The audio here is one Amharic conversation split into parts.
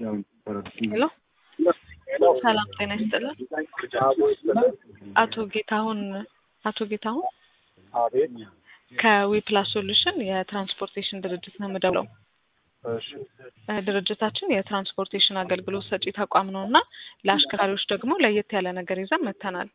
ሄሎ ሰላም ጤና ይስጥልን። አቶ ጌታሁን አቤት። ከዊፕላስ ሶሉሽን የትራንስፖርቴሽን ድርጅት ነው የምደውለው። እሺ ድርጅታችን የትራንስፖርቴሽን አገልግሎት ሰጪ ተቋም ነውና ለአሽከርካሪዎች ደግሞ ለየት ያለ ነገር ይዘን መጥተናል።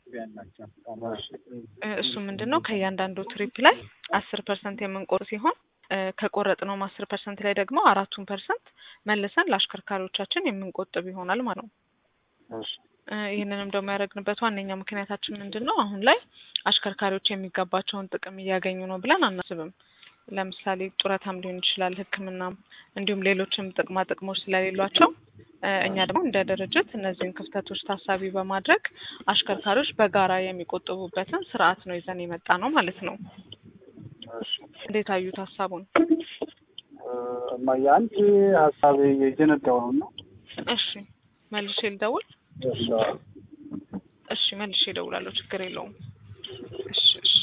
እሱ ምንድነው ከእያንዳንዱ ትሪፕ ላይ 10% የምንቆርጥ ሲሆን ከቆረጥነው 10% ላይ ደግሞ 4% መልሰን ለአሽከርካሪዎቻችን የምንቆጥብ ይሆናል ማለት ነው። እሺ ይሄንንም ደግሞ ያደረግንበት ዋነኛ ምክንያታችን ምንድነው አሁን ላይ አሽከርካሪዎች የሚገባቸውን ጥቅም እያገኙ ነው ብለን አናስብም። ለምሳሌ ጡረታም ሊሆን ይችላል፣ ሕክምናም እንዲሁም ሌሎችም ጥቅማ ጥቅሞች ስለሌሏቸው እኛ ደግሞ እንደ ድርጅት እነዚህን ክፍተቶች ታሳቢ በማድረግ አሽከርካሪዎች በጋራ የሚቆጥቡበትን ስርዓት ነው ይዘን የመጣ ነው ማለት ነው። እሺ እንዴት አዩት ሀሳቡን? ማያንቺ ሀሳብ የጀነዳው ነው። እሺ መልሼ ልደውል? እሺ እሺ መልሼ እደውላለሁ፣ ችግር የለውም። እሺ